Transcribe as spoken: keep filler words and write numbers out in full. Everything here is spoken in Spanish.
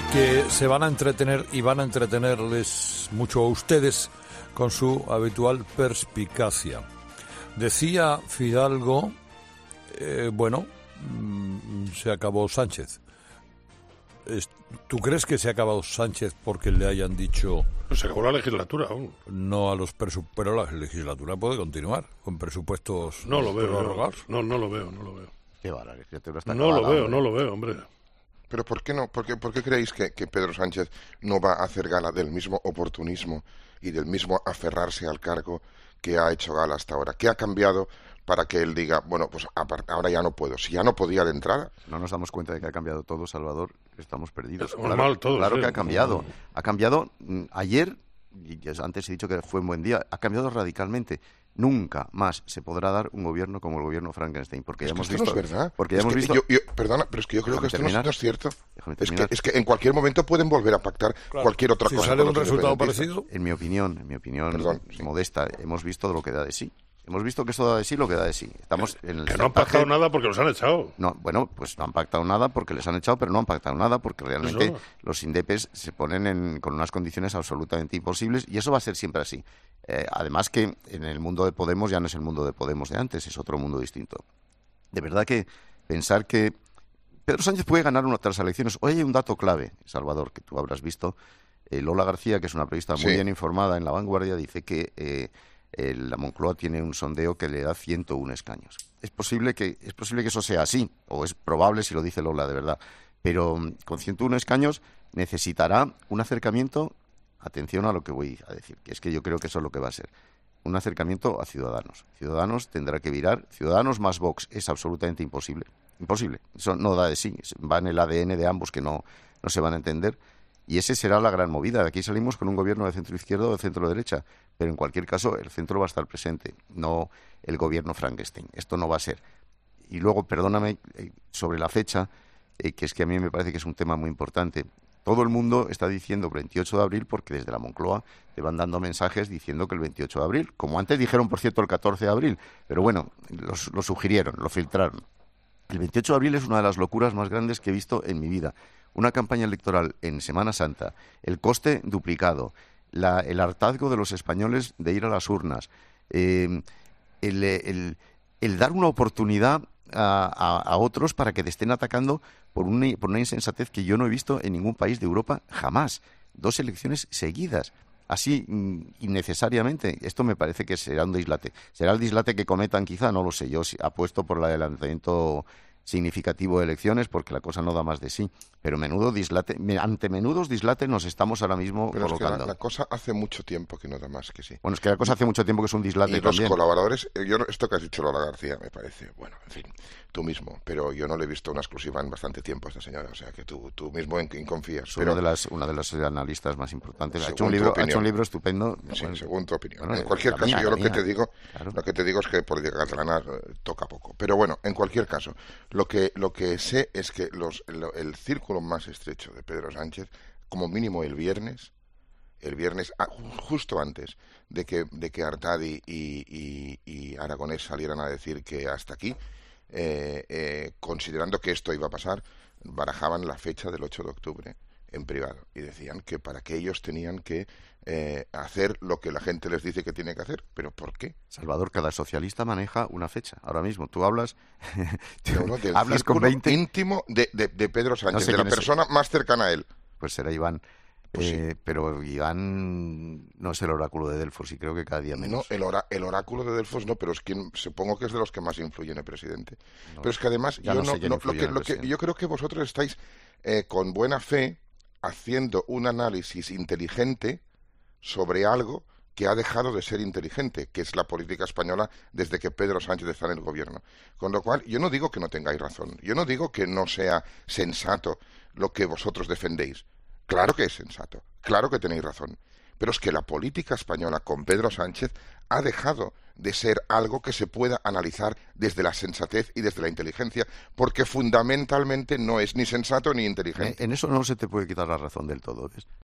que se van a entretener y van a entretenerles mucho a ustedes con su habitual perspicacia. Decía Fidalgo, eh, bueno, mmm, se acabó Sánchez. ¿Tú crees que se ha acabado Sánchez porque le hayan dicho... Pues se acabó la legislatura aún. No a los presupuestos, pero la legislatura puede continuar con presupuestos no lo veo, prorrogados. No, no lo veo, no lo veo. Qué va, la legislatura está No acabada, lo veo, hombre. no lo veo, hombre. Pero ¿por qué no? ¿Por qué, por qué creéis que, que Pedro Sánchez no va a hacer gala del mismo oportunismo y del mismo aferrarse al cargo que ha hecho gala hasta ahora? ¿Qué ha cambiado para que él diga, bueno, pues ahora ya no puedo? Si ya no podía de entrada. No nos damos cuenta de que ha cambiado todo, Salvador. Estamos perdidos. Estamos Claro, mal todos, claro sí. que ha cambiado. Ha cambiado mm, ayer, y ya antes he dicho que fue un buen día, ha cambiado radicalmente. Nunca más se podrá dar un gobierno como el gobierno Frankenstein, porque Es ya que hemos esto visto, no es verdad. porque ya Es hemos que visto. yo- yo- perdona, pero es que yo creo Déjame que esto no es, terminar. no es cierto. Déjame Es que, terminar. es que en cualquier momento pueden volver a pactar Claro. cualquier otra Si cosa. sale con un los resultado independentistas. parecido, En mi opinión, en mi opinión Perdón, sí. modesta, hemos visto lo que da de sí. Hemos visto que esto da de sí lo que da de sí. Estamos en el Que no han chantaje- pactado nada porque los han echado. No, bueno, pues no han pactado nada porque les han echado, pero no han pactado nada porque realmente Eso. los indepes se ponen en, con unas condiciones absolutamente imposibles y eso va a ser siempre así. Eh, además que en el mundo de Podemos ya no es el mundo de Podemos de antes, es otro mundo distinto. De verdad que pensar que Pedro Sánchez puede ganar una tras elecciones. Hoy hay un dato clave, Salvador, que tú habrás visto. Eh, Lola García, que es una periodista muy Sí. bien informada en La Vanguardia, dice que eh, eh, la Moncloa tiene un sondeo que le da ciento uno escaños. Es posible que es posible que eso sea así, o es probable si lo dice Lola de verdad, pero mm, con ciento uno escaños necesitará un acercamiento, atención a lo que voy a decir, que es que yo creo que eso es lo que va a ser, un acercamiento a Ciudadanos. Ciudadanos tendrá que virar, Ciudadanos más Vox es absolutamente imposible, imposible, eso no da de sí, va en el A D N de ambos que no, no se van a entender. Y esa será la gran movida. De aquí salimos con un gobierno de centro-izquierda o de centro-derecha. Pero en cualquier caso, el centro va a estar presente, no el gobierno Frankenstein. Esto no va a ser. Y luego, perdóname, eh, sobre la fecha, eh, que es que a mí me parece que es un tema muy importante. Todo el mundo está diciendo veintiocho de abril porque desde la Moncloa te van dando mensajes diciendo que el veintiocho de abril, como antes dijeron, por cierto, el catorce de abril. Pero bueno, los- lo sugirieron, lo filtraron. El veintiocho de abril es una de las locuras más grandes que he visto en mi vida. Una campaña electoral en Semana Santa, el coste duplicado, la- el hartazgo de los españoles de ir a las urnas, eh, el, el- el dar una oportunidad a, a- a otros para que te estén atacando por una, por una insensatez que yo no he visto en ningún país de Europa jamás. Dos elecciones seguidas. Así, mm, innecesariamente. Esto me parece que será un dislate. ¿Será el dislate que cometan quizá? No lo sé. Yo sí apuesto por el adelantamiento significativo de elecciones porque la cosa no da más de sí. Pero menudo dislate, me- ante menudos dislates nos estamos ahora mismo Pero es que la, colocando. la cosa hace mucho tiempo que no da más que sí. Bueno, es que la cosa hace mucho tiempo que es un dislate Y los también. colaboradores, eh, yo no- esto que has dicho Lola García me parece, bueno, en fin, tú mismo, pero yo no le he visto una exclusiva en bastante tiempo a esta señora, o sea que tú, tú mismo en quién confías. Es Pero, una de las una de las analistas más importantes. Ha Según hecho un tu libro, ha opinión. hecho un libro estupendo. sí, Bueno, según tu opinión. bueno, en cualquier la caso, mía, yo la lo que mía. te digo, Claro. lo que te digo es que por catalanas eh, toca poco. Pero bueno, en cualquier caso, lo que lo que sé es que los lo- el círculo más estrecho de Pedro Sánchez, como mínimo el viernes, el viernes ah, ju- justo antes de que de que Artadi y, y, y Aragonés salieran a decir que hasta aquí, eh, eh, considerando que esto iba a pasar, barajaban la fecha del ocho de octubre en privado y decían que para que ellos tenían que eh, hacer lo que la gente les dice que tiene que hacer. ¿Pero por qué? Salvador, cada socialista maneja una fecha. Ahora mismo, tú hablas, tú No, no, del hablas con círculo veinte, íntimo de, de, de Pedro Sánchez, sé de la quién es. persona más cercana a él. pues será Iván. Pues sí. Eh, pero Iván no es el oráculo de Delfos y creo que cada día No, menos. el, ora- el oráculo de Delfos no, pero es quien supongo que es de los que más influye en el presidente. Pero es que además ya yo no no, sé quién no- lo influye que, en el lo que presidente. yo creo que vosotros estáis eh, con buena fe haciendo un análisis inteligente sobre algo que ha dejado de ser inteligente, que es la política española desde que Pedro Sánchez está en el gobierno. Con lo cual, yo no digo que no tengáis razón, yo no digo que no sea sensato lo que vosotros defendéis. Claro que es sensato, claro que tenéis razón, pero es que la política española con Pedro Sánchez ha dejado de ser algo que se pueda analizar desde la sensatez y desde la inteligencia, porque fundamentalmente no es ni sensato ni inteligente. Eh, en eso no se te puede quitar la razón del todo, ¿ves?